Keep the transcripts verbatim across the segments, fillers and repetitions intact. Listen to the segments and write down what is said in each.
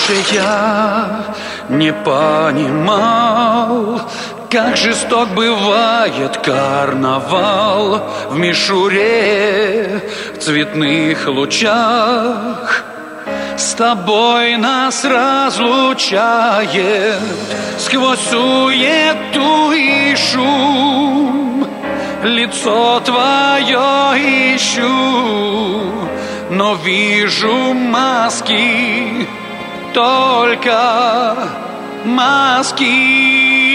Раньше я не понимал, как жесток бывает карнавал в мишуре, в цветных лучах. С тобой нас разлучает сквозь суету и шум. Лицо твое ищу, но вижу маски, только маски.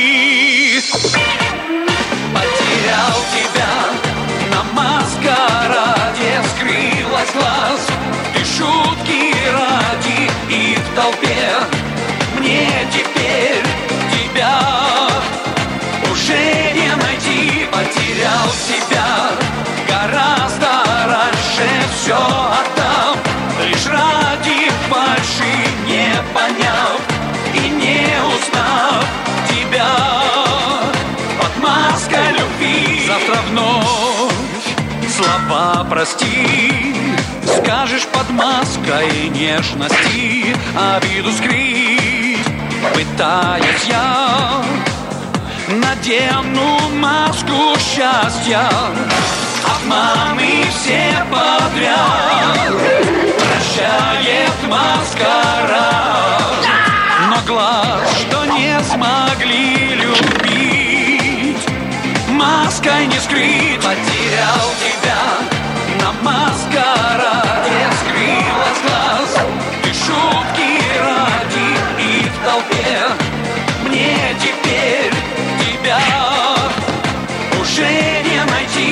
Потерял тебя на маскараде, скрылась глаз. Ты шутки ради и в толпе. Мне теперь тебя уже не найти. Потерял тебя гораздо раньше, все отдам лишь ради фальши, не поняв и не узнав тебя под маской любви. Завтра вновь слова прости скажешь под маской нежности, обиду скрыть пытаясь я. Надену маску счастья, обманы все подряд, прощает маскарад. Но глаз, что не смогли любить, маской не скрыть. Потерял тебя на маскараде, скрылась глаз. Ты шутки ради и в толпе. Мне теперь тебя уже не найти.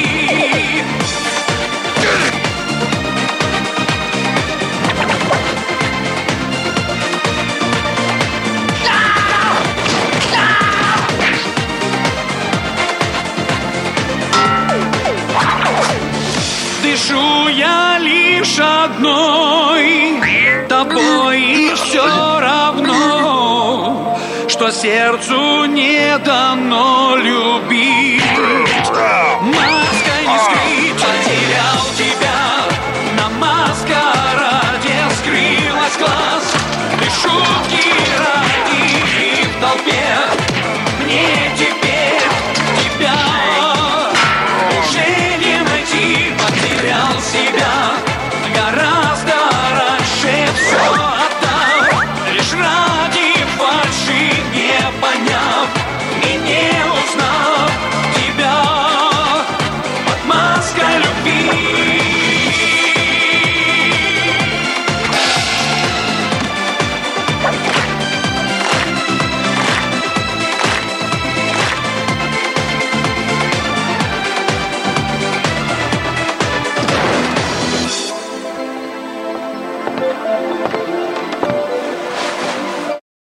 Дышу я лишь одной тобой, и все равно, что сердцу не дано любить. Маской не скрыть. Потерял тебя на маскараде, скрылась глаз. Ты шутки ради и в толпе. Мне